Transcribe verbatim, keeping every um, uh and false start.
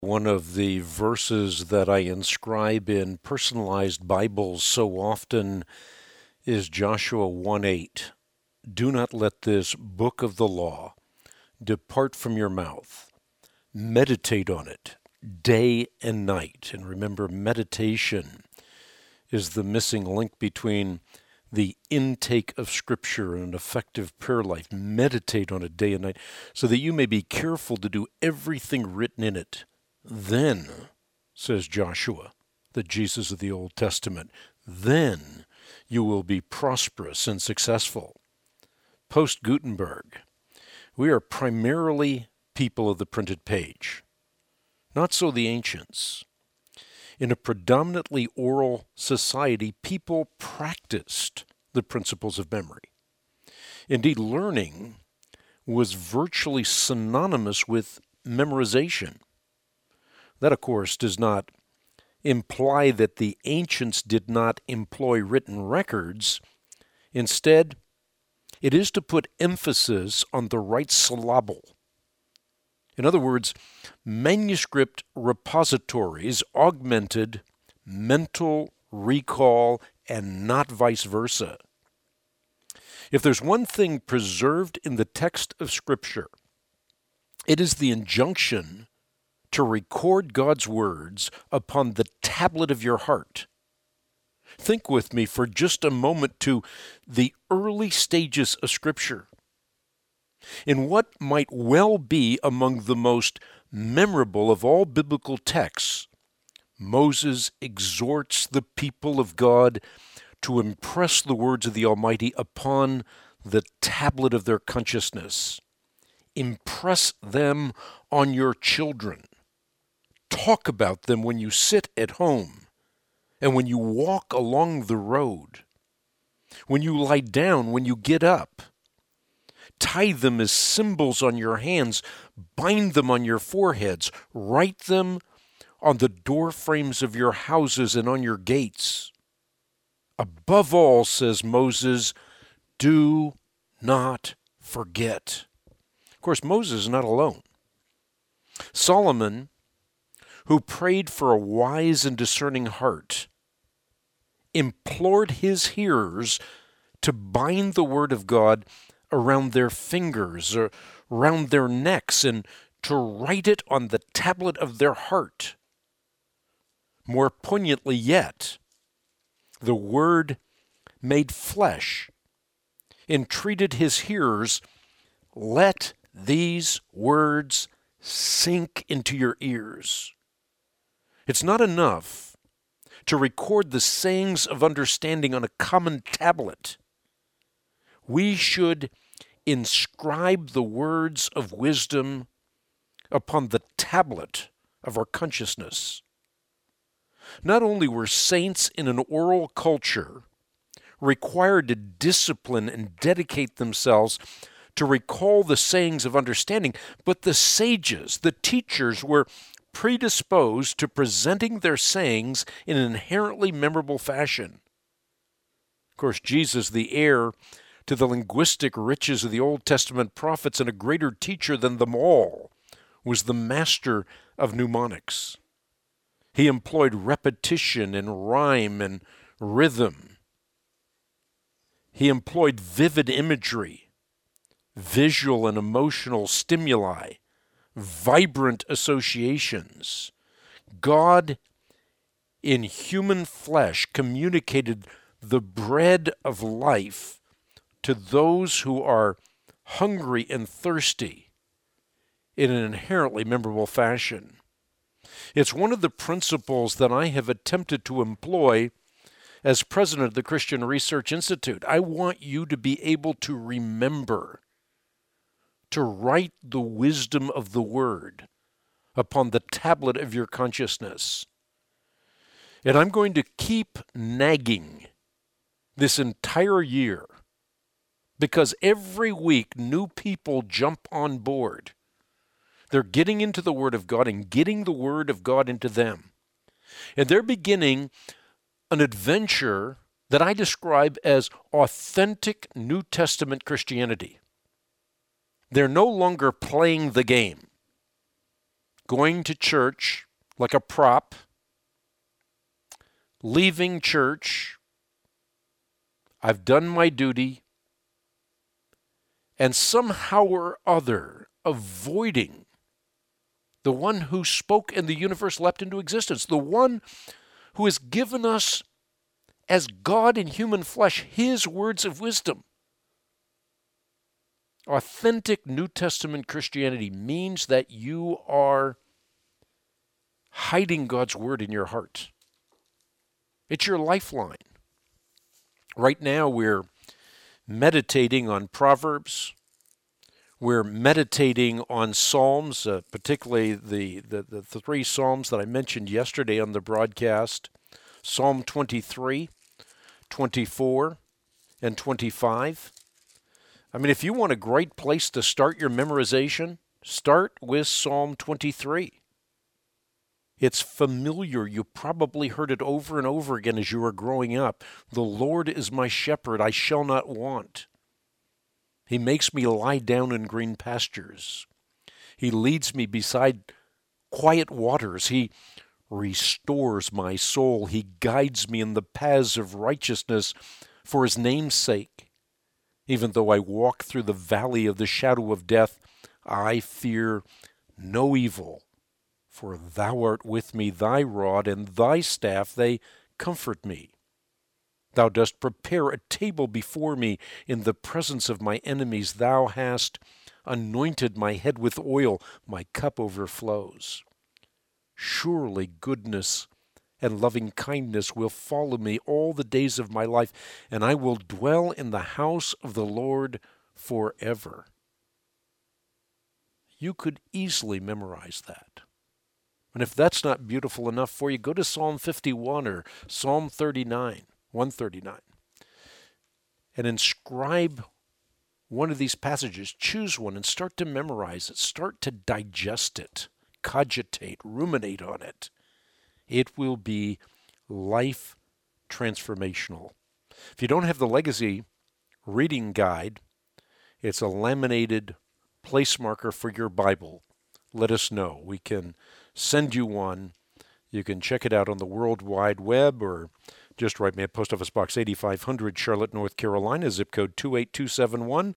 One of the verses that I inscribe in personalized Bibles so often is Joshua one eight. Do not let this book of the law depart from your mouth. Meditate on it day and night. And remember, meditation is the missing link between the intake of Scripture and an effective prayer life. Meditate on it day and night so that you may be careful to do everything written in it. Then, says Joshua, the Jesus of the Old Testament, then you will be prosperous and successful. Post-Gutenberg, we are primarily people of the printed page. Not so the ancients. In a predominantly oral society, people practiced the principles of memory. Indeed, learning was virtually synonymous with memorization. That, of course, does not imply that the ancients did not employ written records. Instead, it is to put emphasis on the right syllable. In other words, manuscript repositories augmented mental recall and not vice versa. If there's one thing preserved in the text of Scripture, it is the injunction to record God's words upon the tablet of your heart. Think with me for just a moment to the early stages of Scripture. In what might well be among the most memorable of all biblical texts, Moses exhorts the people of God to impress the words of the Almighty upon the tablet of their consciousness. Impress them on your children. Talk about them when you sit at home and when you walk along the road, when you lie down, when you get up. Tie them as symbols on your hands, bind them on your foreheads, write them on the door frames of your houses and on your gates. Above all, says Moses, do not forget. Of course, Moses is not alone. Solomon, who prayed for a wise and discerning heart, implored his hearers to bind the word of God around their fingers or around their necks and to write it on the tablet of their heart. More poignantly yet, the Word made flesh entreated his hearers, let these words sink into your ears. It's not enough to record the sayings of understanding on a common tablet. We should inscribe the words of wisdom upon the tablet of our consciousness. Not only were saints in an oral culture required to discipline and dedicate themselves to recall the sayings of understanding, but the sages, the teachers, were predisposed to presenting their sayings in an inherently memorable fashion. Of course, Jesus, the heir to the linguistic riches of the Old Testament prophets and a greater teacher than them all, was the master of mnemonics. He employed repetition and rhyme and rhythm. He employed vivid imagery, visual and emotional stimuli, vibrant associations. God in human flesh communicated the bread of life to those who are hungry and thirsty in an inherently memorable fashion. It's one of the principles that I have attempted to employ as president of the Christian Research Institute. I want you to be able to remember, to write the wisdom of the Word upon the tablet of your consciousness. And I'm going to keep nagging this entire year because every week new people jump on board. They're getting into the Word of God and getting the Word of God into them. And they're beginning an adventure that I describe as authentic New Testament Christianity. They're no longer playing the game. going to church like a prop, leaving church, I've done my duty, and somehow or other avoiding the one who spoke and the universe leapt into existence, the one who has given us as God in human flesh his words of wisdom. Authentic New Testament Christianity means that you are hiding God's word in your heart. It's your lifeline. Right now we're meditating on Proverbs. We're meditating on Psalms, uh, particularly the, the, the three Psalms that I mentioned yesterday on the broadcast, Psalm twenty-three, twenty-four, and twenty-five. I mean, if you want a great place to start your memorization, start with Psalm twenty-three. It's familiar. You probably heard it over and over again as you were growing up. The Lord is my shepherd, I shall not want. He makes me lie down in green pastures. He leads me beside quiet waters. He restores my soul. He guides me in the paths of righteousness for his name's sake. Even though I walk through the valley of the shadow of death, I fear no evil. For thou art with me, thy rod and thy staff, they comfort me. Thou dost prepare a table before me in the presence of my enemies. Thou hast anointed my head with oil, my cup overflows. Surely goodness and loving kindness will follow me all the days of my life, and I will dwell in the house of the Lord forever. You could easily memorize that. And if that's not beautiful enough for you, go to Psalm fifty-one or Psalm thirty-nine, one thirty-nine, and inscribe one of these passages. Choose one and start to memorize it. Start to digest it, cogitate, ruminate on it. It will be life transformational. If you don't have the Legacy reading guide, it's a laminated place marker for your Bible. Let us know. We can send you one. You can check it out on the World Wide Web or just write me at Post Office Box eighty-five hundred, Charlotte, North Carolina, zip code two eight two seven one.